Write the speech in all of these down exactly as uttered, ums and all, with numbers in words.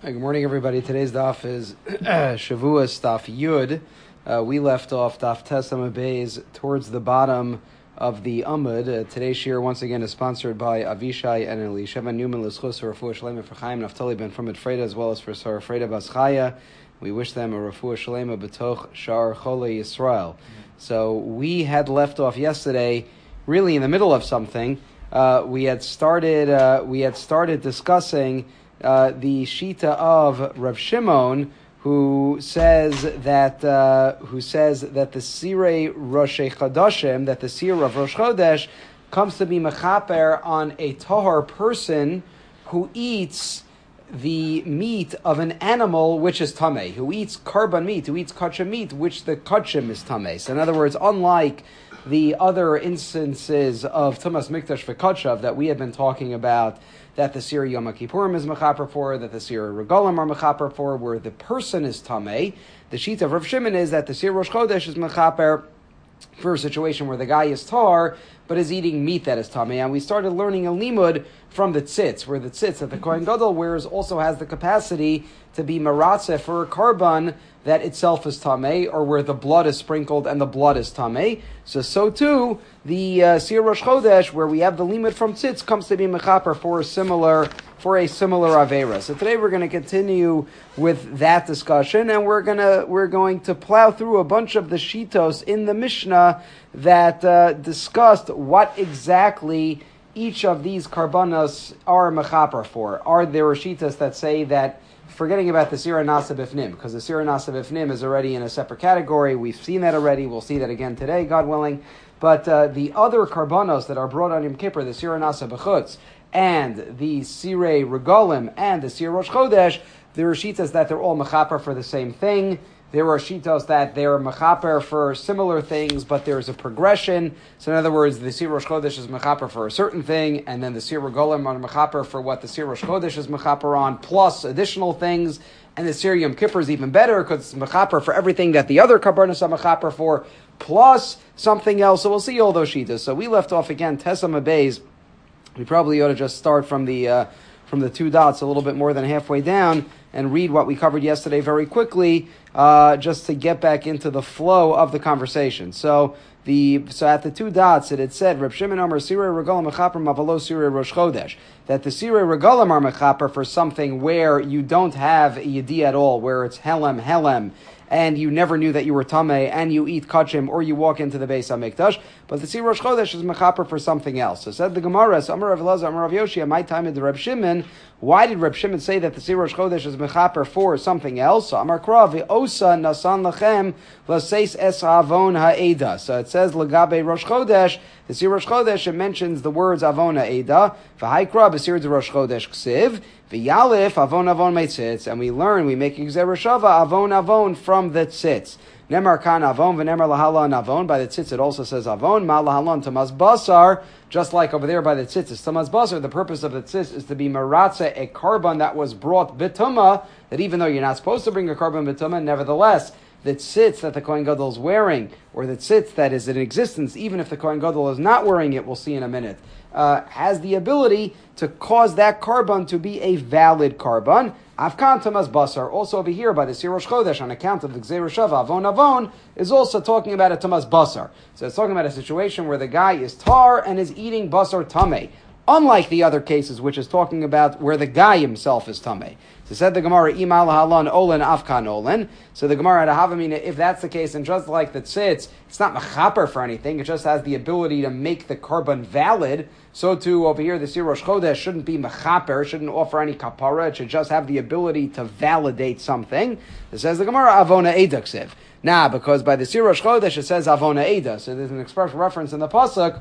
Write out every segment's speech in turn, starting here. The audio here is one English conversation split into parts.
Hi, good morning, everybody. Today's daf is Shavuos daf Yud. Uh, we left off daf Tes Amud Beis towards the bottom of the Amud. Uh, today's shir once again is sponsored by Avishai and Elisheva Newman L'schus Refuah Shlema for Chaim Naftali Ben from Freda, as well as for Sarah Freda Bas Chaya. We wish them a Refuah Shlema B'toch Shar Chole Yisrael. So we had left off yesterday, really in the middle of something. Uh, we had started. Uh, we had started discussing. Uh, the Shita of Rav Shimon, who says that uh, who says that the Sirei Rosh Chodashim, that the Sir of Rosh Chodesh comes to be mechaper on a tahor person who eats the meat of an animal which is tamei, who eats karban meat, who eats kachim meat, which the kachim is tamei. So in other words, unlike the other instances of Tumas Mikdash v'Kachav that we have been talking about, that the Sir Yom Kippurim is mechaper for, that the Sir Regalim are mechaper for, where the person is tamei. The sheet of Rav Shimon is that the Sir Rosh Chodesh is mechaper for a situation where the guy is tar, but is eating meat that is tamei. And we started learning a limud from the tzitz, where the tzitz that the Kohen Gadol wears also has the capacity to be maratzeh for a karban that itself is tamei, or where the blood is sprinkled and the blood is tamei. So, so too, the uh, Sir Rosh Chodesh, where we have the limud from tzitz, comes to be mechaper for a similar for a similar avera. So today we're going to continue with that discussion, and we're gonna we're going to plow through a bunch of the shitos in the Mishnah that uh, discussed what exactly each of these karbanos are mechaper for. Are there shitos that say that, forgetting about the Sira Nasa Bifnim, because the Sira Nasa Bifnim is already in a separate category. We've seen that already. We'll see that again today, God willing. But uh, the other karbanos that are brought on Yom Kippur, the Sira Nasa B'chutz, and the Sirei Regalim, and the Sir Rosh Chodesh, there are shitas that they're all mechaper for the same thing. There are shitos that they're mechaper for similar things, but there's a progression. So in other words, the Sir Rosh Chodesh is mechaper for a certain thing, and then the Sir Regalim are mechaper for what the Sir Rosh Chodesh is mechaper on, plus additional things. And the Sir Yom Kippur is even better because it's mechaper for everything that the other karbanos are mechaper for, plus something else. So we'll see all those shitas. So we left off again, Tes Amud Beis. We probably ought to just start from the uh, from the two dots a little bit more than halfway down and read what we covered yesterday very quickly, uh, just to get back into the flow of the conversation. So the so at the two dots it had said Reb Shimon Omer Sirei Regalim Mechaper Mavalo Sirei Rosh Chodesh, that the Sirei Regalim are mechaper for something where you don't have a yedi at all, where it's helem helem, and you never knew that you were tamei, and you eat kachim, or you walk into the Beis HaMikdash. But the Sir Rosh Chodesh is mechaper for something else. So said the Gemara, Amar Rav Elazar, Amar Rav Yoshi, my time at the Reb Shimon. Why did Reb Shimon say that the Sir Rosh Chodesh is mechaper for something else? So Amar Krav, Osa nasan lachem v'seis es avon ha'eda. So it says Lagabe Rosh Chodesh. The Sir Rosh Chodesh, it mentions the words avon ha'eda. V'hai Krav Sir the Rosh Chodesh ksiv. V'yalif avon avon meitzitz. And we learn, we make Gzera Shava avon avon from the tzitz. Nemar kan avon v'nemar lahalon avon. By the tzitz it also says avon. Ma lahalon tamaz basar. Just like over there by the tzitz is tamaz basar. The purpose of the tzitz is to be maratze, a karban that was brought bituma, that even though you're not supposed to bring a karban bituma, nevertheless, the tzitz that the Kohen Gadol is wearing, or the tzitz that is in existence, even if the Kohen Gadol is not wearing it, we'll see in a minute, uh, has the ability to cause that karban to be a valid karban. Afkan Tamas Basar, also over here by the Sir Rosh Chodesh, on account of the Gzera Shava, Avon Avon, is also talking about a Tamas Basar. So it's talking about a situation where the guy is tar and is eating Basar Tameh. Unlike the other cases, which is talking about where the guy himself is tamei. So said the Gemara, Imal halon olen afkan olen. So the Gemara had a havamina, if that's the case, and just like the tzitz, it's not mechaper for anything, it just has the ability to make the karban valid. So too, over here, the Sir Rosh Chodesh shouldn't be mechaper, shouldn't offer any kapara, it should just have the ability to validate something. It says the Gemara, avona edaksiv. Now, because by the Sir Rosh Chodesh it says avona eda, so there's an express reference in the pasuk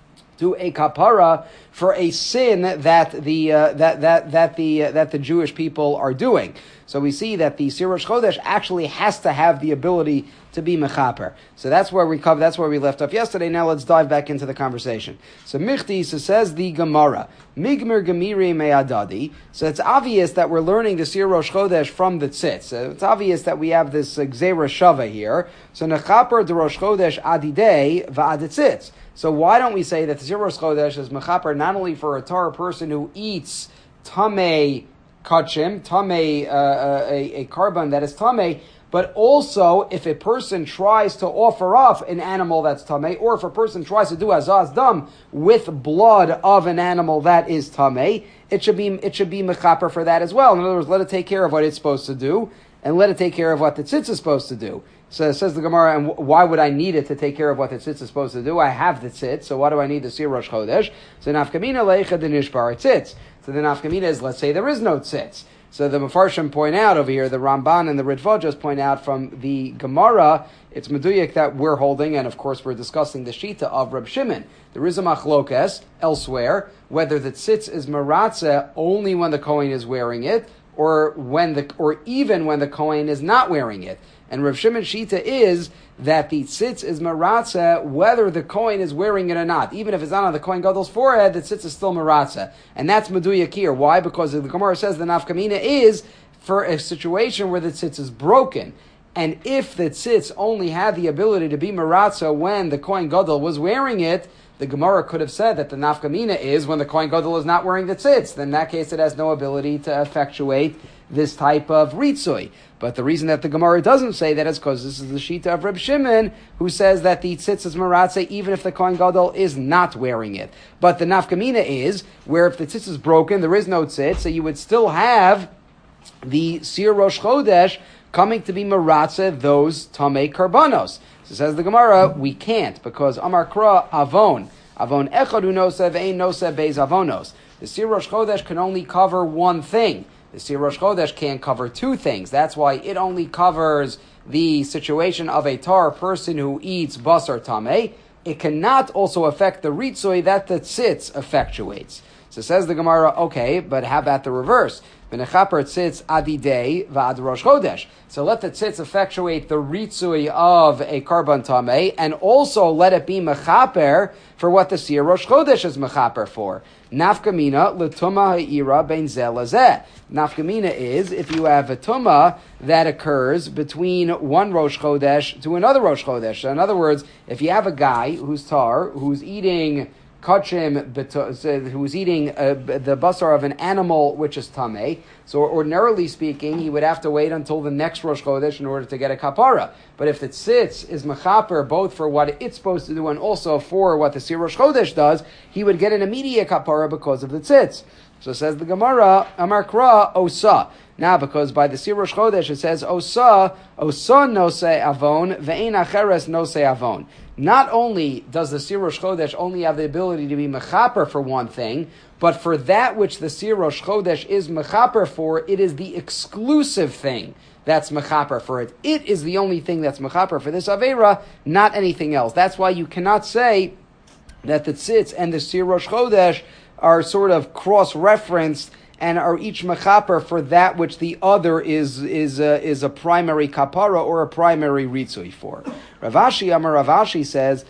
to a kapara for a sin that the uh, that that that the uh, that the Jewish people are doing. So we see that the Sir Rosh Chodesh actually has to have the ability to be mechaper. So that's where we cover. That's where we left off yesterday. Now let's dive back into the conversation. So Michti, so says the Gemara, Migmer Gemiri Me'adadi. So it's obvious that we're learning the Sir Rosh Chodesh from the tzitz. So it's obvious that we have this uh, Gzera Shava here. So Nechaper de Rosh Chodesh Adidei Va'aditzitz. So why don't we say that the Sir Rosh Chodesh is mechaper not only for a Torah person who eats tamei kachim, tame, uh, a, a carbon that is tame, but also if a person tries to offer up an animal that's tame, or if a person tries to do azaz dam with blood of an animal that is tame, it should be it should be mechaper for that as well. In other words, let it take care of what it's supposed to do, and let it take care of what the tzitz is supposed to do. So it says the Gemara, and why would I need it to take care of what the tzitz is supposed to do? I have the tzitz, so why do I need the Sir Rosh Chodesh? So nafkamina leicha the nishbar tzitz. So the nafkamina is, let's say there is no tzitz. So the Mefarshim point out over here, the Ramban and the Ritva just point out from the Gemara, it's Meduyik that we're holding, and of course we're discussing the Shita of Reb Shimon. There is a machlokes elsewhere, whether the tzitz is maratze only when the Kohen is wearing it, or when the, or even when the Kohen is not wearing it. And Reb Shimon's Shita is that the tzitz is maratze whether the Kohen is wearing it or not. Even if it's not on the Kohen Gadol's forehead, the tzitz is still maratze. And that's Meduyak here. Why? Because the Gemara says the nafkamina is for a situation where the tzitz is broken. And if the tzitz only had the ability to be maratze when the Kohen Gadol was wearing it, the Gemara could have said that the nafkamina is when the Kohen Gadol is not wearing the tzitz. Then in that case, it has no ability to effectuate this type of ritzui. But the reason that the Gemara doesn't say that is because this is the Shita of Reb Shimon, who says that the tzitz is maratze even if the Kohen Gadol is not wearing it. But the nafkamina is where if the tzitz is broken, there is no tzitz, so you would still have the Sir Rosh Chodesh coming to be maratze those tamei karbanos. So says the Gemara, we can't because Amar Kra avon avon echadu nosev ein nosev beis avonos. The Sir Rosh Chodesh can only cover one thing. The Sir Rosh Chodesh can't cover two things. That's why it only covers the situation of a tar person who eats basar tameh. It cannot also affect the ritzoi that the tzitz effectuates. So says the Gemara, okay, but how about the reverse? V'nechaper tzitz adidei v'ad Rosh Chodesh. So let the tzitz effectuate the ritzui of a karban tameh, and also let it be mechaper for what the Sir Rosh Chodesh is mechaper for. Nafkamina l'tuma ha'ira bein zeh lazeh. Nafkamina is if you have a tuma that occurs between one Rosh Chodesh to another Rosh Chodesh. So in other words, if you have a guy who's tar, who's eating kachim, who's eating uh, the basar of an animal which is tameh, so ordinarily speaking, he would have to wait until the next Rosh Chodesh in order to get a kapara. But if the tzitz is mechaper both for what it's supposed to do and also for what the Sir Rosh Chodesh does, he would get an immediate kapara because of the tzitz. So says the Gemara, Amar Kra osa. Now, because by the Sir Rosh Chodesh it says osa, osa nose avon, ve'ein acheres nose avon. Not only does the Sir Rosh Chodesh only have the ability to be mechaper for one thing, but for that which the Sir Rosh Chodesh is mechaper for, it is the exclusive thing that's mechaper for it. It is the only thing that's mechaper for this Aveira, not anything else. That's why you cannot say that the tzitz and the Sir Rosh Chodesh are sort of cross-referenced and are each mechaper for that which the other is is a, is a primary kapara or a primary ritzui for. Rav Ashi Amar Rav Ashi says,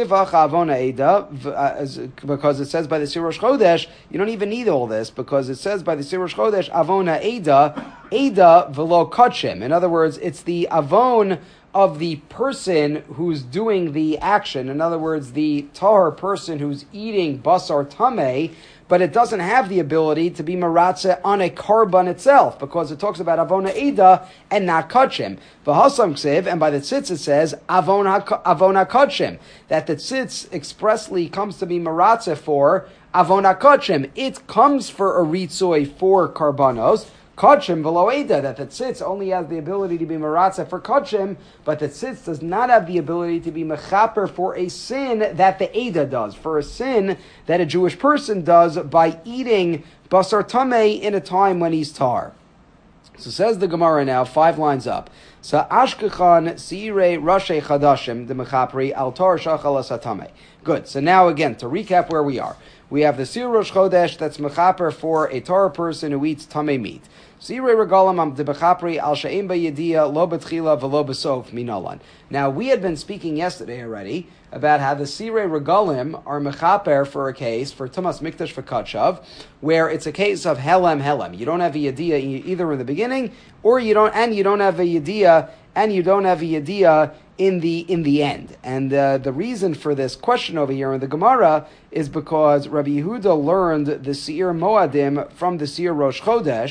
because it says by the Sir Rosh Chodesh, you don't even need all this, because it says by the Sir Rosh Chodesh, Avona Eda, Eda velo kachim. In other words, it's the Avon of the person who's doing the action. In other words, the tar person who's eating basar tameh, but it doesn't have the ability to be maratze on a karban itself, because it talks about avona eda and not kachim. V'hasam ksiv, and by the tzitz it says avona avona kachim, that the tzitz expressly comes to be maratze for avona kachim. It comes for a ritzoi for karbanos. Kachim below Eda, that the tzitz only has the ability to be maratze for kachim, but the tzitz does not have the ability to be mechaper for a sin that the Eda does, for a sin that a Jewish person does by eating basar tameh in a time when he's tar. So says the Gemara now, five lines up. So ashkechan sirei rashe chadashim the mechapri al tar shachal asatame. Good. So now again, to recap where we are. We have the Sir Rosh Chodesh that's mechaper for a Torah person who eats tameh meat. Sirei regalim am debechapri al she'im b'yedia lo b'tchila v'lo b'sof minalan. Now we had been speaking yesterday already about how the Sirei regalim are mechaper for a case for Tumas Mikdash v'Kachav, where it's a case of helem helem. You don't have a yediyah either in the beginning, or you don't, and you don't have a yediyah, and you don't have a yediyah in the in the end. And uh, the reason for this question over here in the Gemara is because Rabbi Yehuda learned the Seir Moadim from the Seir Rosh Chodesh,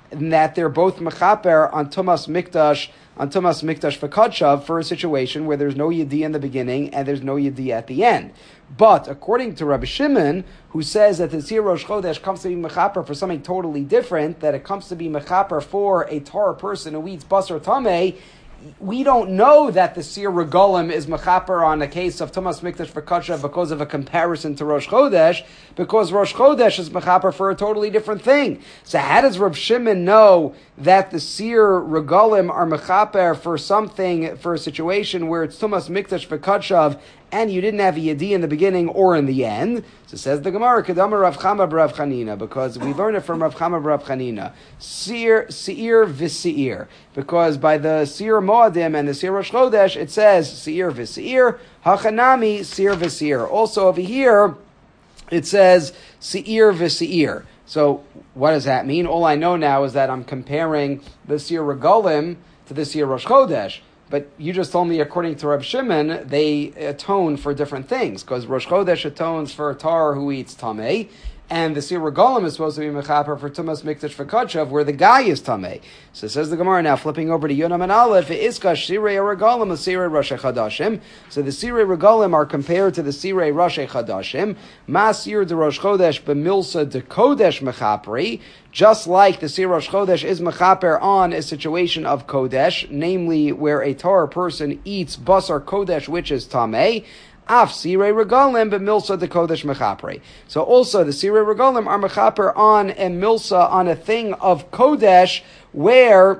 and that they're both mechaper on Tumas Mikdash, on Tumas Mikdash V'Kadshav for a situation where there's no Yedi in the beginning and there's no Yedi at the end. But according to Rabbi Shimon, who says that the Sir Rosh Chodesh comes to be mechaper for something totally different, that it comes to be mechaper for a Torah person who eats basar tameh, we don't know that the Sir Regalim is mechaper on a case of Tumas Mikdash V'Kadshav because of a comparison to Rosh Chodesh, because Rosh Chodesh is mechaper for a totally different thing. So how does Reb Shimon know that the Sir Regalim are mechaper for something, for a situation where it's Tumas Mikdash V'Kadshav and you didn't have a Yedi in the beginning or in the end? So says the Gemara, Kedama Rav Chama Rav Chanina, because we learn it from Rav Chama Rav Chanina. Seir, Seir v'Seir. Because by the Seir Moadim and the Seir Rosh Chodesh, it says Seir v'Seir, Hachanami Seir v'Seir. Also over here, it says Seir v'Seir. So what does that mean? All I know now is that I'm comparing the Seir Regalim to the Seir Rosh Chodesh. But you just told me, according to Reb Shimon, they atone for different things, because Rosh Chodesh atones for a tar who eats tameh, and the Sir Regalim is supposed to be mechaper for Tumas Mikdash V'Kadshav, where the guy is tameh. So says the Gemara, now flipping over to Yonam and Aleph, Iskash Sirei Regalim, a Sirei Rosh Chadashim. So the Sirei Regalim are compared to the Sirei Rosh Chadashim. Masir de Rosh Chodesh b'milsa de Kodesh mechapri. Just like the Sir Rosh Chodesh is mechaper on a situation of Kodesh, namely where a Torah person eats basar Kodesh, which is tameh. Af Sirei Regalim, but Milsa de Kodesh Mechapre. So also the Sirei Regalim are Mechaper on a Milsa, on a thing of Kodesh, where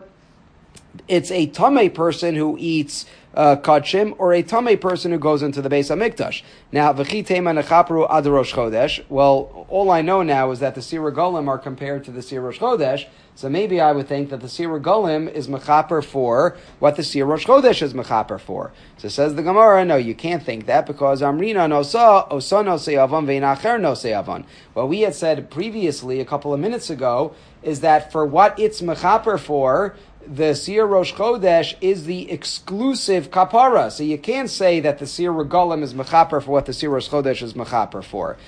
it's a Tameh person who eats uh, Kachim, or a Tameh person who goes into the Beis HaMikdash. Now, V'chitema Nechapru Ad Rosh Chodesh. Well, all I know now is that the Sirei Regalim are compared to the Sirei Rosh Chodesh. So maybe I would think that the Sirei Regalim is mechaper for what the Sirei Rosh Chodesh is mechaper for. So says the Gemara, no, you can't think that, because Amrina nosa, osa nosei avon, ve'inacher nosei avon. What we had said previously, a couple of minutes ago, is that for what it's mechaper for, the Sirei Rosh Chodesh is the exclusive kapara. So you can't say that the Sirei Regalim is mechaper for what the Sirei Rosh Chodesh is mechaper for.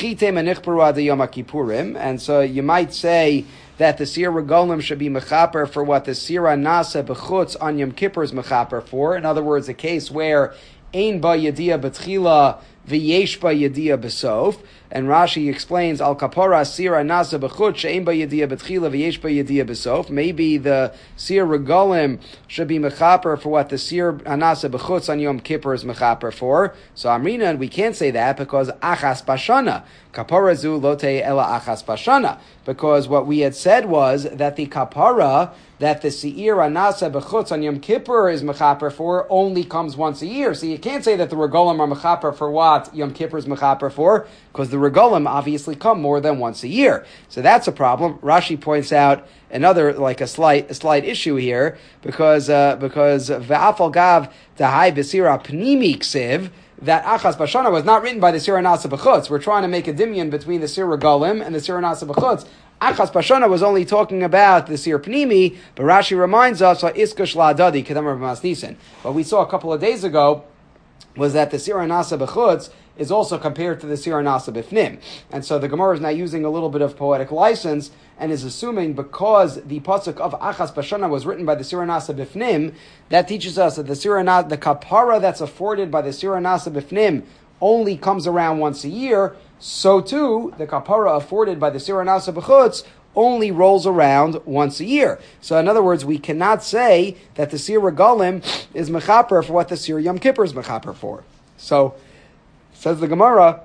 And so you might say that the Sirei Regalim should be mechaper for what the Sirei Nasa B'chutz on Yom Kippur is mechaper for. In other words, a case where Ein ba Yediyah B'tchila v'yesh ba Yediyah B'sof. And Rashi explains, Al Kapora Sirei Nasa B'chutz she'ein ba Yediyah B'tchila v'yesh ba Yediyah B'sof. Maybe the Sirei Regalim should be mechaper for what the Sirei Nasa B'chutz on Yom Kippur is mechaper for. So Amrina, we can't say that because Achas Bashana. Kapara zu lote ela achas bashana. Because what we had said was that the kapara that the Seir Anasa B'chutz on Yom Kippur is mechaper for only comes once a year. So you can't say that the Regalim are mechaper for what Yom Kippur is mechaper for, because the Regalim obviously come more than once a year. So that's a problem. Rashi points out another, like a slight, a slight issue here, because uh, because ve'afal gav dahai b'sira pnimi ksiv, that Achas Bashana was not written by the Sirei Nasa B'chutz. We're trying to make a dimion between the Sirei Regalim and the Sirei Nasa B'chutz. Achas Bashana was only talking about the Sirei Pnimi, but Rashi reminds us, Iskash La'adadi, Kedam Rav Masnisen. What we saw a couple of days ago was that the Sirei Nasa B'chutz is also compared to the Sirei Nasa B'fnim. And so the Gemara is now using a little bit of poetic license and is assuming, because the pasuk of Achas Bashana was written by the Sirei Nasa B'fnim, that teaches us that the Sirei Nasa, the kapara that's afforded by the Sirei Nasa B'fnim only comes around once a year. So too, the kapara afforded by the Sirei Nasa B'chutz only rolls around once a year. So in other words, we cannot say that the Sirei Regalim is mechaper for what the Sirei Yom Kippur is mechaper for. So, says the Gemara,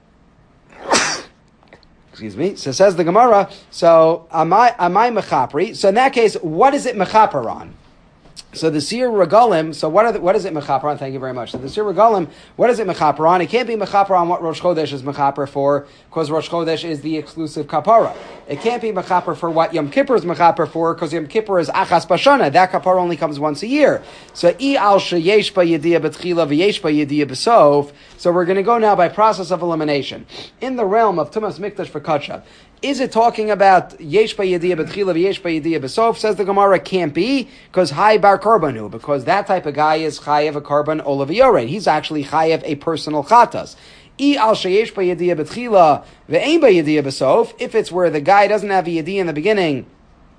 excuse me, so says the Gemara, so am I, am I mechapri? So in that case, what is it mechaper on? So the Sirei Regalim, so what, are the, what is it mechaper on? Thank you very much. So the Sirei Regalim, what is it mechaper on? It can't be mechaper on what Rosh Chodesh is mechaper for, because Rosh Chodesh is the exclusive kapara. It can't be mechaper for what Yom Kippur is mechaper for, because Yom Kippur is Achas Bashana. That kapara only comes once a year. So I al sheyesh ba yediyah b'tchila v'yesh ba yediyah b'sof. So we're going to go now by process of elimination. In the realm of Tumas Mikdash for Kadshav, is it talking about yesh ba yediyah b'tchila v'yesh ba yediyah b'sof? Says the Gemara, can't be, because hai bar karbanu, because that type of guy is chayev a karban olav yored. He's actually chayev a personal chatas. I al sheyesh ba yediyah b'tchila ve'ein ba yediyah b'sof. If it's where the guy doesn't have a yediyah in the beginning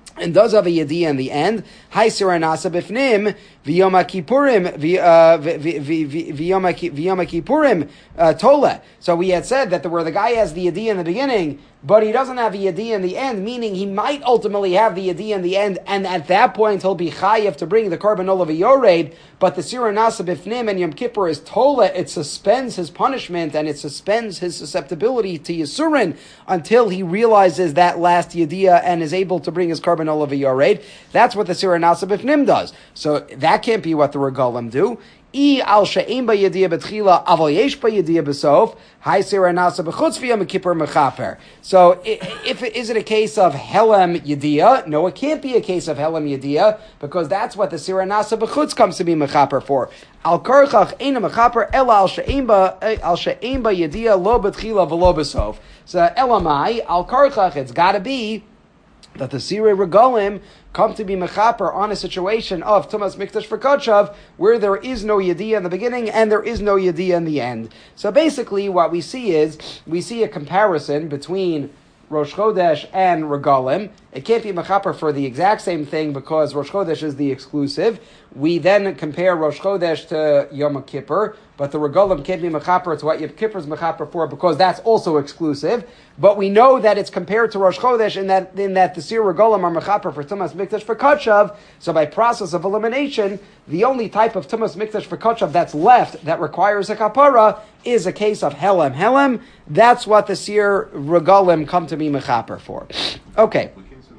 and does have a yediyah in the end. Hai sira nasa bifnim v'yom kippurim v'yom kippurim tole. So we had said that the, where the guy has the yediyah in the beginning, but he doesn't have a yediyah in the end, meaning he might ultimately have the yediyah in the end, and at that point he'll be chayiv to bring the korban olav yored. But the sira nasa bifnim and Yom Kippur is tole. It suspends his punishment and it suspends his susceptibility to yisurin until he realizes that last yediyah and is able to bring his korban olav yored. That's what the sira nasa bifnim does. So that can't be what the regalim do. I al she'im ba yediyah betchila aval yesh ba yediyah besof hai sira nasa b'chutz v'yom kippur mechaper. So if it, is it a case of helem yediyah? No, it can't be a case of helem yediyah because that's what the sira nasa b'chutz comes to be mechaper for. Al karchach eina mechaper ela al she'im ba al she'im ba yediyah lo betchila v'lo besof. So elamai al karchach, it's got to be that the Sirei Regalim come to be mechaper on a situation of Tumas Mikdash for Kodshav, where there is no Yediyah in the beginning and there is no Yediyah in the end. So basically what we see is, we see a comparison between Rosh Chodesh and Regalim. It can't be mechaper for the exact same thing because Rosh Chodesh is the exclusive. We then compare Rosh Chodesh to Yom Kippur, but the Regalim can't be mechaper to what Yom Kippur is mechaper for because that's also exclusive. But we know that it's compared to Rosh Chodesh in that in that the Sir Regalim are mechaper for Tumas Mikdash for Kodshav. So by process of elimination, the only type of Tumas Mikdash for Kodshav that's left that requires a kapara is a case of Helem. Helem, that's what the Sir Regalim come to be mechaper for. Okay.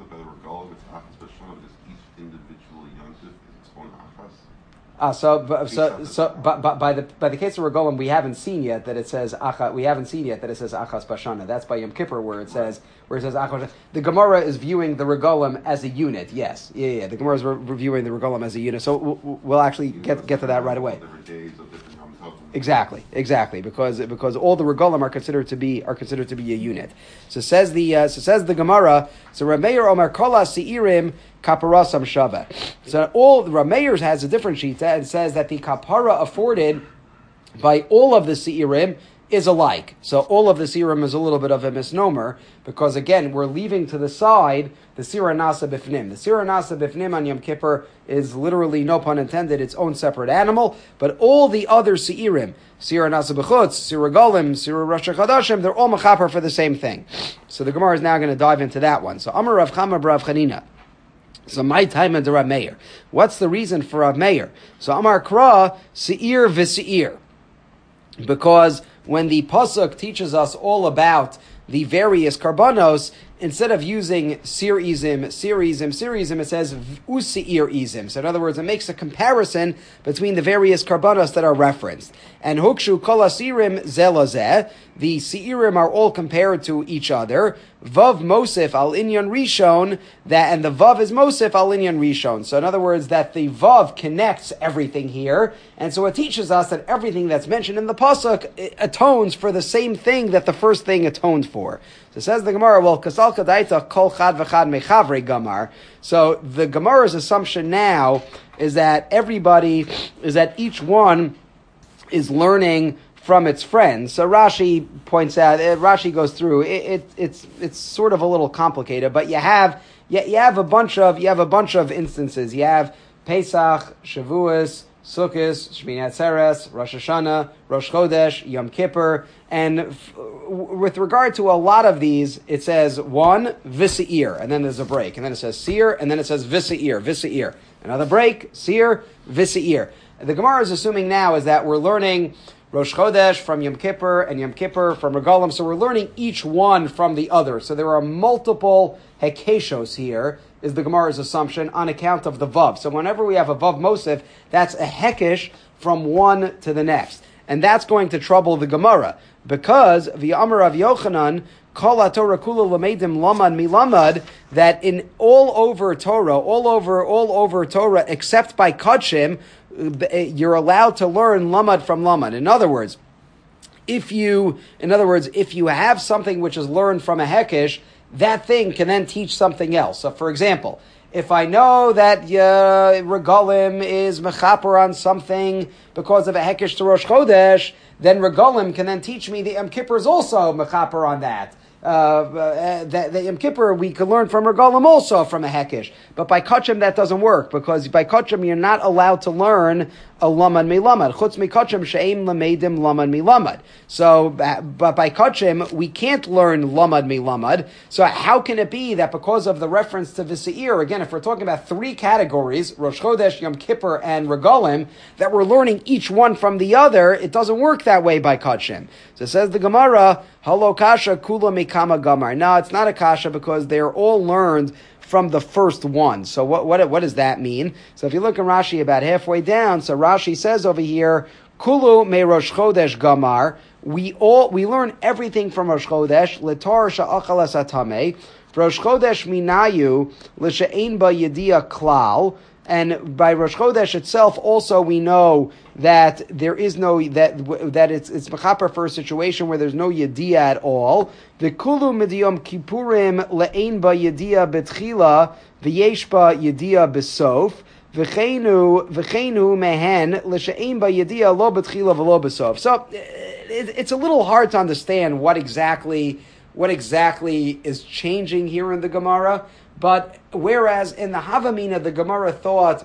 Uh, so, so, so, but, but by the by the case of Regalim, we haven't seen yet that it says Acha. We haven't seen yet that it says Achas Bashana. That's by Yom Kippur, where it says where it says Achas. The Gemara is viewing the Regalim as a unit. Yes, yeah, yeah. The Gemara is re- reviewing the Regalim as a unit. So we'll, we'll actually get get to that right away. Exactly, exactly, because because all the Regalim are considered to be are considered to be a unit. So says the uh, so says the Gemara. So Rameir Omar Kola Seirim Kaparasam Shava. So all the Rameir has a different shita and says that the kapara afforded by all of the Seirim is alike. So all of the Seirim is a little bit of a misnomer because again we're leaving to the side the Sira Nasa Bifnim. The Sira Nasa Bifnim on Yom Kippur is literally, no pun intended, its own separate animal, but all the other Seirim, Sira Nasa B'chutz, Sira Golim, Sira Rosh Chodashim, they're all mechaper for the same thing. So the Gemara is now going to dive into that one. So Amar Rav Chama Rav Chanina. So my time and Rav Meir. What's the reason for Rav Meir? So Amar Kra Seir v'Seir, because when the pasuk teaches us all about the various karbanos, instead of using sir-izim, sir-izim, sir-izim, it says u'seir-izim. So in other words, it makes a comparison between the various karbanos that are referenced. And hukshu kol asirim zelazeh, the seirim are all compared to each other. Vav mosif al inyan rishon, that, and the vav is mosif al inyan rishon. So in other words, that the vav connects everything here, and so it teaches us that everything that's mentioned in the pasuk atones for the same thing that the first thing atoned for. So says the Gemara, well, kasal kadaita kol chad v'chad mechavre gamar. So the Gemara's assumption now is that everybody, is that each one is learning from its friends. So Rashi points out, Rashi goes through, it, it, it's it's sort of a little complicated, but you have you, you have a bunch of you have a bunch of instances. You have Pesach, Shavuos, Sukkot, Shmini Atzeres, Rosh Hashanah, Rosh Chodesh, Yom Kippur, and f- with regard to a lot of these, it says one V'seir, and then there's a break, and then it says Seir, and then it says V'seir, V'seir. Another break, Seir, V'seir. The Gemara is assuming now is that we're learning Rosh Chodesh from Yom Kippur and Yom Kippur from Regalim, so we're learning each one from the other. So there are multiple hekeshos here, is the Gemara's assumption, on account of the vav. So whenever we have a vav mosif, that's a hekesh from one to the next. And that's going to trouble the Gemara, because v'yamar Rav Yochanan, Kol HaTorah Kula Lamedim Lamad Milamad, that in all over Torah, all over, all over Torah, except by Kodshim, you're allowed to learn Lamad from Lamad. In other words, if you, in other words, if you have something which is learned from a Hekesh, that thing can then teach something else. So, for example, if I know that uh, Regalim is mechaper on something because of a Hekesh to Rosh Chodesh, then Regalim can then teach me the Yom Kippur is also mechaper on that. uh, that, that Yom Kippur we could learn from Regalim also from a Hekesh. But by Kachim that doesn't work, because by Kachim you're not allowed to learn a Lamad Milamad. Chutz mi Kachim she'im lamedim Lamad Milamad. So, but by Kachim we can't learn Lamad Milamad. So how can it be that because of the reference to V'se'ir, again, if we're talking about three categories, Rosh Chodesh, Yom Kippur, and Regalim, that we're learning each one from the other, it doesn't work that way by Kachim. So it says the Gemara, Halo Kasha Kula Mikama Gamar. No, it's not a Kasha because they're all learned from the first one. So what, what, what does that mean? So if you look in Rashi about halfway down, so Rashi says over here, Kulu me Rosh Chodesh Gamar. We all, we learn everything from Rosh Chodesh, L'tar sha'achal asatame. Rosh Chodesh minayu, l'she'ein ba yediya klal. And by Rosh Chodesh itself, also we know that there is no that that it's it's mechaper for a situation where there's no yediyah at all. The kulu midiyom kippurim le'ein ba yediyah betchila v'yesh ba yediyah besof v'cheinu v'cheinu mehen l'she'ein ba yediyah lo betchila v'lo besof. So it, it's a little hard to understand what exactly what exactly is changing here in the Gemara. But whereas in the Havamina, the Gemara thought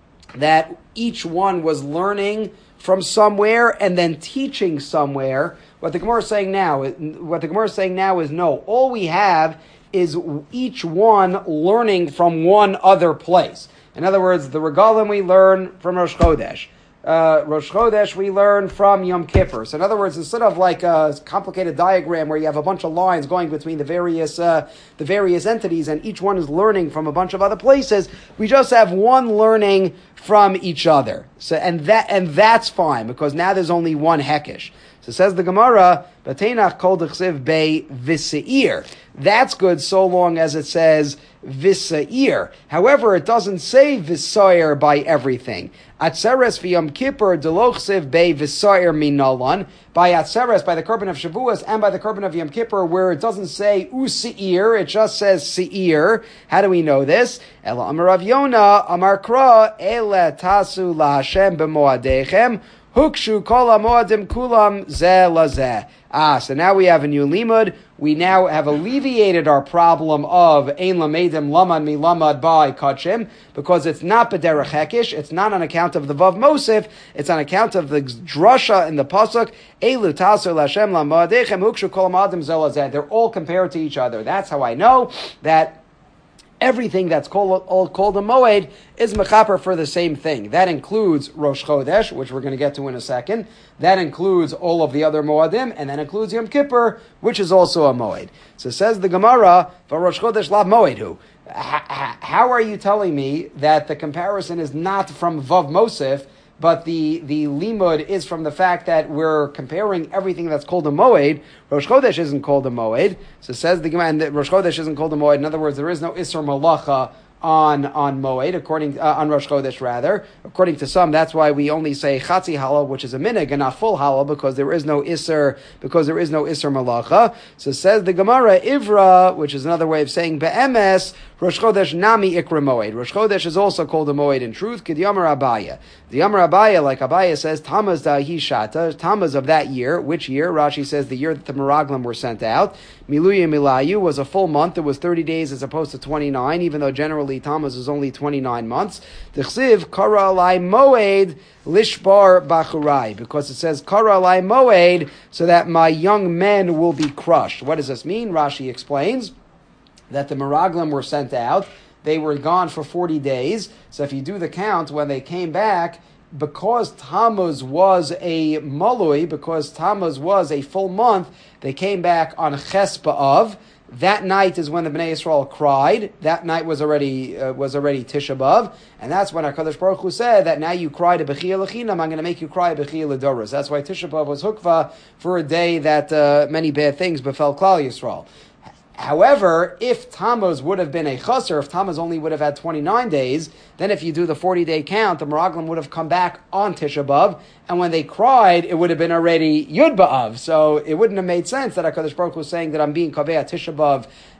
that each one was learning from somewhere and then teaching somewhere, what the Gemara is saying now, what the Gemara is saying now is no. All we have is each one learning from one other place. In other words, the Regalim we learn from Rosh Chodesh. Uh, Rosh Chodesh we learn from Yom Kippur. So in other words, instead of like a complicated diagram where you have a bunch of lines going between the various uh, the various entities and each one is learning from a bunch of other places, we just have one learning from each other. So and that and that's fine because now there's only one Hekesh. So says the Gemara, B'teinach kol d'chsev bei v'se'ir. That's good so long as it says v'se'ir. However, it doesn't say v'se'ir by everything. Atzeres v'yom kippur delochsev bei v'se'ir minalan. By Atzeres, by the Korban of Shavuos, and by the Korban of Yom Kippur, where it doesn't say u'se'ir, it just says se'ir. How do we know this? Ela amar Rav Yonah, amar kra, ele tasu la'Hashem b'moadechem. Hukshu kol hamoadim kulam zeh lazeh. Ah, so now we have a new limud. We now have alleviated our problem of ein lamedim lamad mi lamad by kachim, because it's not b'derech hekish. It's not on account of the vav mosif. It's on account of the drasha in the pasuk. Elu taser l'Hashem lamadechem hukshu kol hamoadim zeh lazeh. They're all compared to each other. That's how I know that everything that's called, called a moed is mechaper for the same thing. That includes Rosh Chodesh, which we're going to get to in a second. That includes all of the other moedim, and that includes Yom Kippur, which is also a moed. So says the Gemara, for Rosh Chodesh lav moedhu. How are you telling me that the comparison is not from Vav Mosif, but the, the limud is from the fact that we're comparing everything that's called a moed? Rosh Chodesh isn't called a moed. So says the Gemara, and Rosh Chodesh isn't called a moed. In other words, there is no Isser Malacha on on moed, according uh, on Rosh Chodesh rather. According to some, that's why we only say Chatzi Halal, which is a minig, and not full Halal, because there is no Isser, because there is no Isser Malacha. So says the Gemara, Ivra, which is another way of saying Be'emes, Rosh Chodesh Nami Ikra Moed. Rosh Chodesh is also called a Moed in truth. K'diyamar Abaya. The Yamar Abaya, like Abaya says, Tamaz Dahi Shata, Tamaz of that year. Which year? Rashi says the year that the Meraglim were sent out. Miluya Milayu was a full month. It was thirty days as opposed to twenty-nine, even though generally Tamaz is only twenty-nine months. T'chsiv Kara Alai Moed Lishbar Bachurai, because it says Kara Alai Moed, so that my young men will be crushed. What does this mean? Rashi explains that the Meraglim were sent out. They were gone for forty days. So if you do the count, when they came back, because Tammuz was a malui, because Tammuz was a full month, they came back on Ches B'Av. That night is when the Bnei Yisrael cried. That night was already uh, was already Tisha B'Av, and that's when HaKadosh Baruch Hu said that now you cry to Bechiyah L'chinam, I'm going to make you cry Bechiyah L'doros. That's why Tisha B'Av was Hukva for a day that uh, many bad things befell Klal Yisrael. However, if Tammuz would have been a chasser, if Tammuz only would have had twenty-nine days, then if you do the forty-day count, the Meraglim would have come back on Tisha B'Av, and when they cried, it would have been already Yud B'Av. So it wouldn't have made sense that HaKadosh Baruch Hu was saying that I'm being Kaveh Tisha B'Av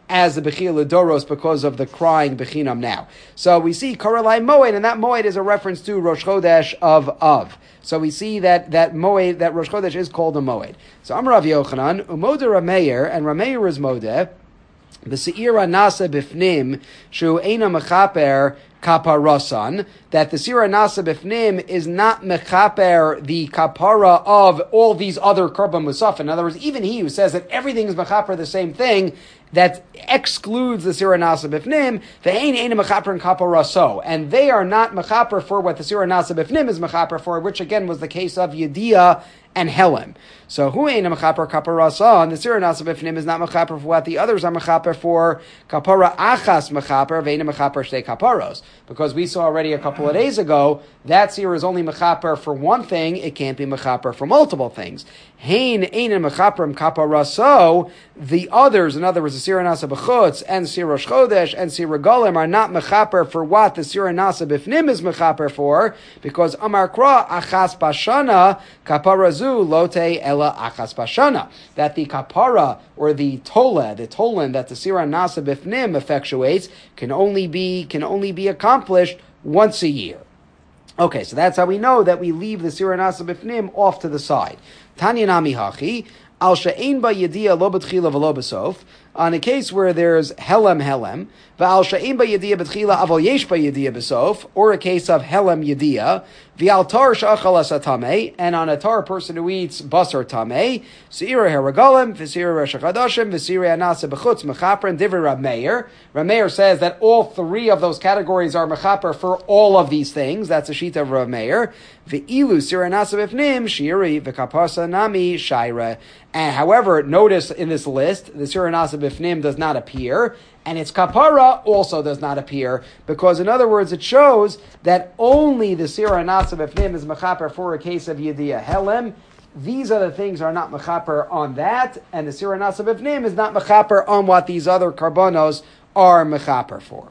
as the Bechila Doros because of the crying Bechinam now. So we see Koralai Moed, and that Moed is a reference to Rosh Chodesh of Av. So we see that that Moed, that Rosh Chodesh is called a Moed. So Amar Rav Yochanan, Umoda Rameir, and Rameir is Modeh, the Seira Nasa Bifnim, Shu Eina Mechaper Kaparasan, that the Seira Nasa Bifnim is not Mechaper, the Kapara of all these other Korban Musaf. In other words, even he who says that everything is Mechaper the same thing, that excludes the Seira Nasa Bifnim, Ve'ein Eina Mechaper and Kaparaso. And they are not Mechaper for what the Seira Nasa Bifnim is Mechaper for, which again was the case of Yediyah and Helem. So who ain't a mechaper kaparasa? And the Seira Nasa Bifnim is not mechaper for what the others are mechaper for. Kapara achas mechaper ve'ein mechaper shtei kaparos. Because we saw already a couple of days ago that Seira is only mechaper for one thing; it can't be mechaper for multiple things. Hein ein mechaper kaparaso. The others, in other words, the Seira Nasa B'chutz and Seira Rosh Chodesh and Seira Golem are not mechaper for what the Seira Nasa Bifnim is mechaper for, because Amar Kra achas bashana kaparazu lote ela achas bashana, that the kapara or the tola, the tolan that the Seira Nasa Bifnim effectuates can only be can only be accomplished once a year. Okay, so that's how we know that we leave the Seira Nasa Bifnim off to the side. Tanya Nami Hachi. Al she'ein ba yediyah lo b'tchila v'lo b'sof, on a case where there's helem helem, v'al she'ein ba yediyah b'tchila aval yesh ba yediyah b'sof, or a case of helem yediyah, v'al tar sh'achal asatame, and on a tar person who eats basar tameh, se'ira heragalem, v'se'ira rosh chadashim, v'se'ira anasa b'chutz mechaper, and divrei Rav Meir. Rav Meir says that all three of those categories are mechaper for all of these things. That's a shita of Rav Meir. V'ilu se'ira anasa b'fnim, shiri v'kapasa nami shaira. And however, notice in this list, the Seira Nasa Bifnim does not appear, and its kapara also does not appear, because in other words, it shows that only the Seira Nasa Bifnim is mechaper for a case of Yediyah Helem. These other things are not mechaper on that, and the Seira Nasa Bifnim is not mechaper on what these other karbonos are mechaper for.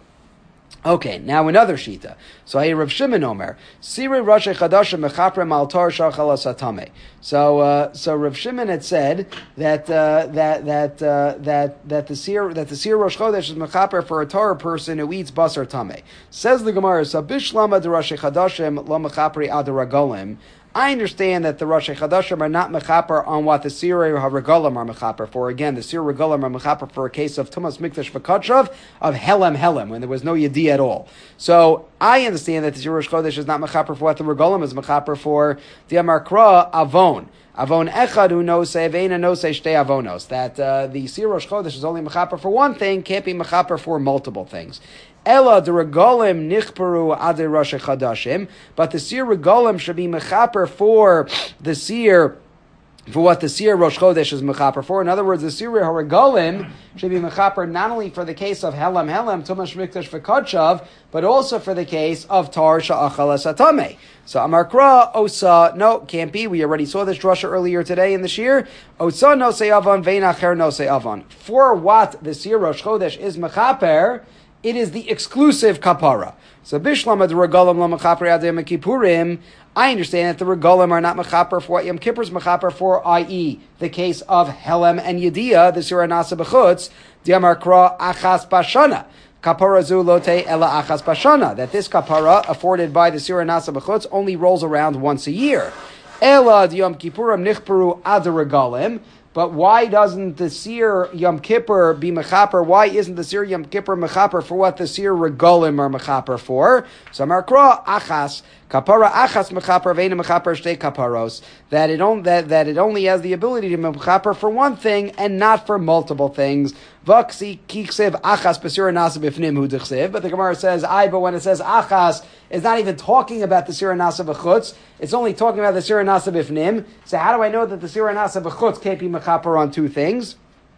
Okay, now another shita. So I Rav Shimon Omer, Sirei Rashi Chadashim Mechaper Maltar Shachal Satame. So, uh, so Rav Shimon had said that uh, that that uh, that that the Sir that the Sir Rosh Chodesh is mechaper for a Torah person who eats basar tameh. Says the Gemara, Sabish Lama de Rashi Chadashim Lo Mechapri Adaragolim. I understand that the Rosh Chadashim are not mechaper on what the Sirei HaRegalim are mechaper for. Again, the Sirei Regalim are mechaper for a case of Tumas Mikdash V'Kachav of Helem Helem, when there was no Yedi at all. So, I understand that the Sirei Rosh Chodesh is not mechaper for what the Regalim is mechaper for. The Amar Kra Avon. Avon echad hu nosei ve'ena nosei shtei avonos. That uh, the Sirei Rosh Chodesh is only mechaper for one thing, can't be mechaper for multiple things. Ella the regalim nichperu ade Rosh Chadashim, but the Sir regalim should be mechaper for the Sir, for what the Sir Rosh Chodesh is mechaper for. In other words, the Sir regalim should be mechaper not only for the case of Helem Helem, Tumash Mikdash V'Kachav, but also for the case of Tar Sha'achal Asatame. So Amar Kra, Osa, no, can't be. We already saw this drasha earlier today in the Shir. Osa no se avon, vein acher no se avon. For what the Sir Rosh Chodesh is mechaper, it is the exclusive kapara. So Bishlam ad regalim lo mechaper ad Yom Kippurim. I understand that the regalim are not mechaper for what Yom Kippur is mechaper for, that is, the case of Helem and Yediyah, the Seira Nasa B'chutz, Diamar Kra achas bashana. Kapara zu lote ela achas bashana. That this kapara afforded by the Seira Nasa B'chutz only rolls around once a year. Ela Yom Kippurim nichperu ad regalim. But why doesn't the Sir Yom Kippur be mechaper? Why isn't the Sir Yom Kippur mechaper for what the Sir regalim are mechaper for? So Markra achas kapara achas mechaper veina mechaper shtei kaparos. That it only that, that it only has the ability to be mechaper for one thing and not for multiple things. Vaksi kiksev achas b'sir nasa b'fnim hu dichsev. But the Gemara says, I. But when it says achas, it's not even talking about the Sir nasa b'chutz. It's only talking about the Sir nasa b'fnim. So how do I know that the Sir nasa b'chutz can't be mechaper on two things?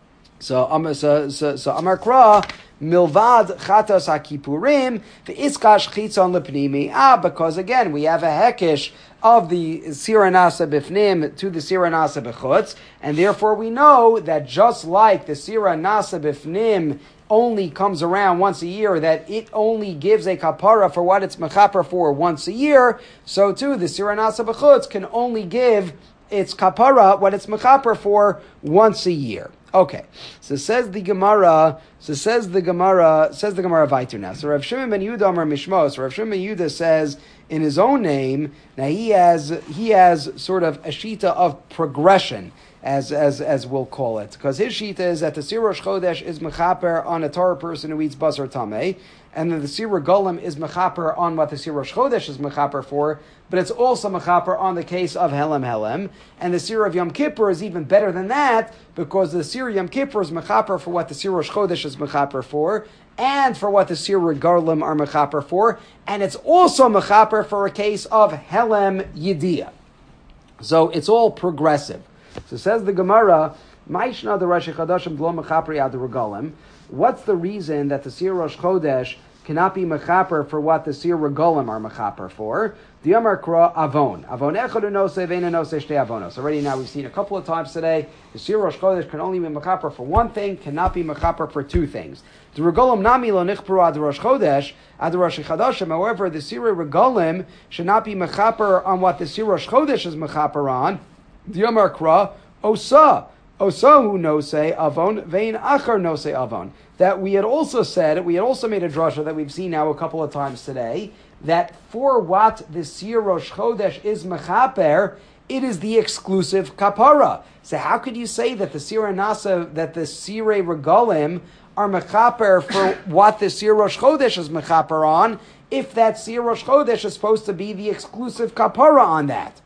So, um, so, so, so Amar Kra, milvad chatas hakipurim v'iskash chitzon lepnimi. Ah, because again we have a hekish of the Sira Nasa Bifnim to the Sira Nasa B'chutz, and therefore we know that just like the Sira Nasa Bifnim only comes around once a year, that it only gives a kapara for what it's mechaper for once a year, so too the Sira Nasa B'chutz can only give its kapara what it's mechaper for once a year. Okay, so says the Gemara. So says the Gemara. Says the Gemara Vayter now. So Rav Shimon ben Yehuda Amar Mishmos. So Rav Shimon ben Yehuda says in his own name. Now he has he has sort of a shita of progression, as as as we'll call it, because his shita is that the Sir Rosh Chodesh is mechaper on a Torah person who eats basar tameh, and then the Sir Golem is mechaper on what the Sir Rosh Chodesh is mechaper for. But it's also mechaper on the case of Helem Helem. And the Sir of Yom Kippur is even better than that, because the Sir Yom Kippur is mechaper for what the Sir Rosh Chodesh is mechaper for, and for what the Sir Regalim are mechaper for, and it's also mechaper for a case of Helem Yediyah. So it's all progressive. So says the Gemara, Ma'ishna the Rosh Chodeshim Blo Mechaper Ad Regalim. What's the reason that the Sir Rosh Chodesh cannot be mechaper for what the Sir Regalim are mechaper for? The Amar Kra Avon. Avon Echad Unose Veina Nose Shtei Avonos. Already now we've seen a couple of times today, the Sir Rosh Chodesh can only be mechaper for one thing, cannot be mechaper for two things. The Regalim Nami Lo Nichpru Ad Rosh Chodesh, Ad Rosh Chodeshim. However, the Sir Regalim should not be mechaper on what the Sir Rosh Chodesh is mechaper on. The Amar Kra Osa. Osa Hu Nose Avon Vein Achar Nose Avon. That we had also said, we had also made a drasha that we've seen now a couple of times today, that for what the Sir Rosh Chodesh is mechaper, it is the exclusive kapara. So how could you say that the Sir Nasa, that the Sirei Regalim are mechaper for what the Sir Rosh Chodesh is mechaper on, if that Sir Rosh Chodesh is supposed to be the exclusive kapara on that?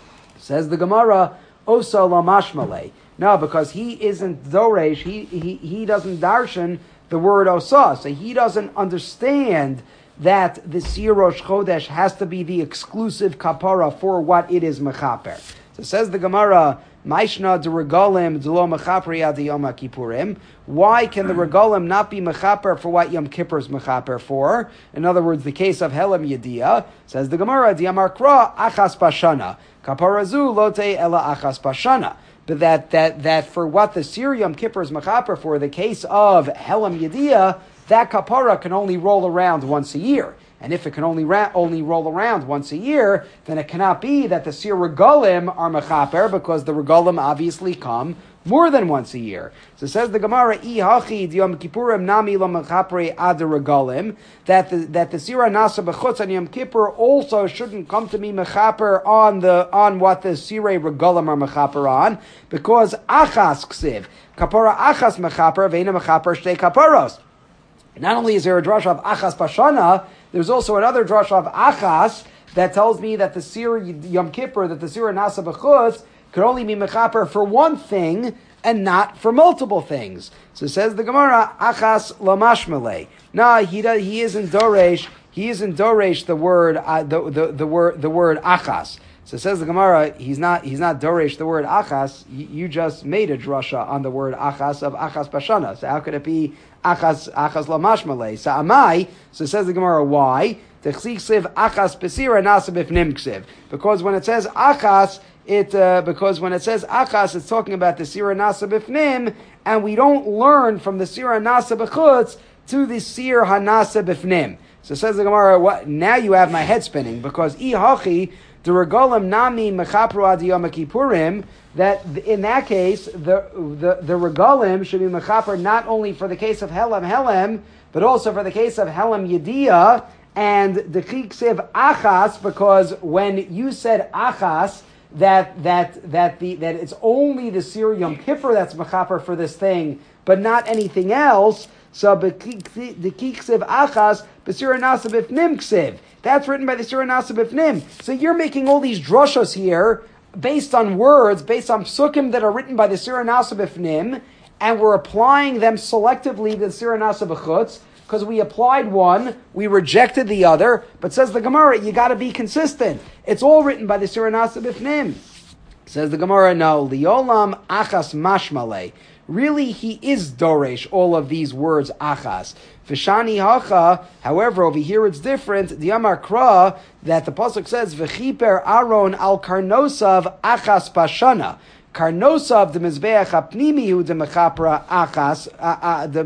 Says the Gemara, Osa la mashmalei. No, because he isn't doresh, he, he, he doesn't darshan the word osa, so he doesn't understand that the Sir Rosh Chodesh has to be the exclusive kapara for what it is mechaper. So says the Gemara, Maishna de regalim de lo mechaper ad Yom Kippurim. Why can the regalim not be mechaper for what Yom Kippur is mechaper for? In other words, the case of Helem Yediyah. Says the Gemara, Diamar Kra achas pashana kapara zu lote ela achas pashana. But that, that, that for what the Sir Yom Kippur is mechaper for, the case of Helem Yediyah, that kapara can only roll around once a year. And if it can only ra- only roll around once a year, then it cannot be that the Sir Regalim are mechaper, because the Regalim obviously come more than once a year. So says the Gemara, I hachi Yom Kippurim nami lo mechapre ad regalim, that the that the Sira Nasa b'chutz on Yom Kippur also shouldn't come to me mechaper on the on what the Sirei Regalim are mechaper on, because achas ksiv kapara achas mechaper veina mechaper shtei kaparos. Not only is there a drasha of achas pashana, there's also another drasha of achas that tells me that the Sira Yom Kippur, that the Sira Nasa b'chutz could only be mechaper for one thing and not for multiple things. So says the Gemara, achas lamashmele. No, he does, he isn't doresh. He isn't doresh the word uh, the, the the word the word achas. So says the Gemara, he's not he's not doresh the word achas. You, you just made a drasha on the word achas of achas bashana. So how could it be achas achas lamashmele? So amai. So says the Gemara, why? Achas pesira nasa bifnim ksiv. Because when it says achas, It uh, because when it says achas, it's talking about the sira nasa b'fnim, and we don't learn from the sira nasa b'chutz to the sir hanasa b'fnim. So says the Gemara, what? Now you have my head spinning, because I hachi the regalim nami mechapru ad Yom Kippurim. That in that case, the the the regalim should be mechaper not only for the case of Helem Helem, but also for the case of Helem Yediyah and the chiksiv achas, because when you said achas, that that that the that it's only the Sir Yom Kippur that's mechaper for this thing, but not anything else. So the kiksiv achas b'sir nasa b'fnim ksiv. That's written by the Sir Nasa b'fnim. So you're making all these drushos here based on words, based on psukim that are written by the Sir Nasa b'fnim, and we're applying them selectively to the Sir Nasa b'chutz. Because we applied one, we rejected the other, but says the Gemara, you got to be consistent. It's all written by the Sira Nasa b'fnim. Says the Gemara, no, liolam achas mashmale. Really, he is doresh all of these words achas. V'shani hacha. However, over here it's different. The Amar Kra, that the pasuk says v'chiper Aaron al karnosav achas pashana. Karnosav the mizbeach hapnimi hu the mechapra achas. The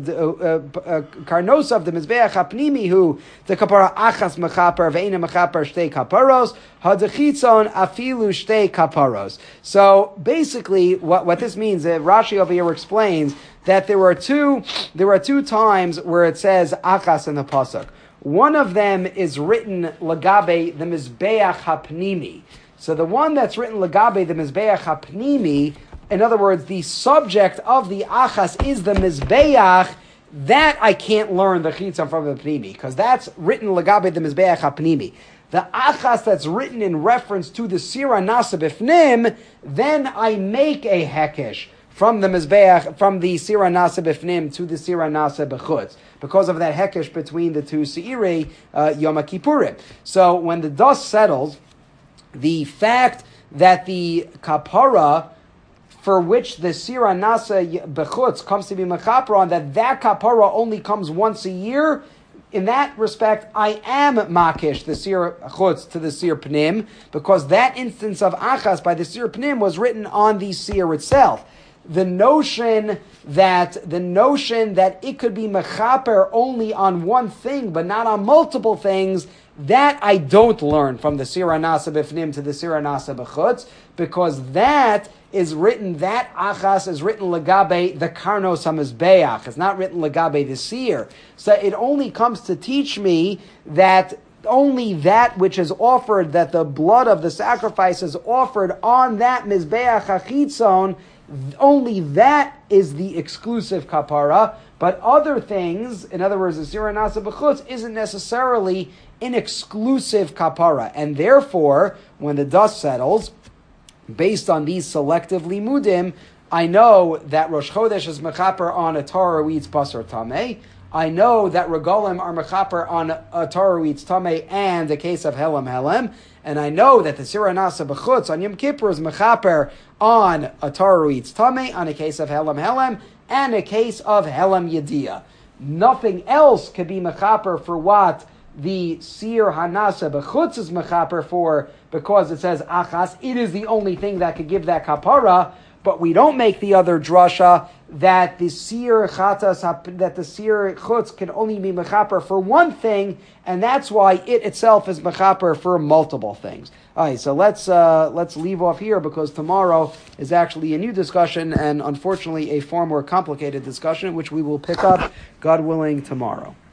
karnosav the mizbeach hapnimi hu the kapara achas mechaper ve'ina mechaper shtei kaparos hadechitzon afilu shtei kaparos. So basically, what what this means, uh, Rashi over here explains that there were two there were two times where it says achas in the pasuk. One of them is written lagabe the mizbeach hapnimi. So the one that's written Lagabe, the Mizbeach HaPnimi, in other words, the subject of the Achas is the Mizbeach, that I can't learn the Chitzon from the Pnimi, because that's written Lagabe, the Mizbeach HaPnimi. The Achas that's written in reference to the Sira Nasa Bifnim, then I make a Hekesh from the Mizbeach, from the Sira Nasa Bifnim to the Sira Nasa Bechutz, because of that Hekesh between the two Seirei uh, Yom Kippurim. So when the dust settles, the fact that the kapara for which the sira nasa bechutz comes to be mechaper on, that that kapara only comes once a year, in that respect, I am makish the sira chutz to the sir pnim, because that instance of achas by the sir pnim was written on the sir itself. The notion that the notion that it could be mechaper only on one thing but not on multiple things, that I don't learn from the Sira Nasa Bifnim to the Sira Nasa Bechutz, because that is written, that Achas is written Lagabe the Karnos HaMizbeach. It's not written Lagabe the Seer. So it only comes to teach me that only that which is offered, that the blood of the sacrifice is offered on that Mizbeach HaChitzon, only that is the exclusive kapara, but other things, in other words, the Sira Nasa Bechutz, isn't necessarily an exclusive kapara. And therefore, when the dust settles, based on these selective limudim, I know that Rosh Chodesh is mechaper on a Torah who eats basar tameh. I know that regalim are mechaper on a Torah who eats tameh and a case of helam helam. And I know that the Sira Nasa Bechutz on Yom Kippur is mechaper on a Torah who eats tameh, on a case of helam helam, and a case of helam yediyah. Nothing else could be mechaper for what the Sir Hanasa Bechutz is mechaper for, because it says achas. It is the only thing that could give that kapara, but we don't make the other drasha that the Sir Chatas, that the Sir Chutz can only be mechaper for one thing, and that's why it itself is mechaper for multiple things. All right, so let's uh, let's leave off here, because tomorrow is actually a new discussion, and unfortunately a far more complicated discussion, which we will pick up, God willing, tomorrow.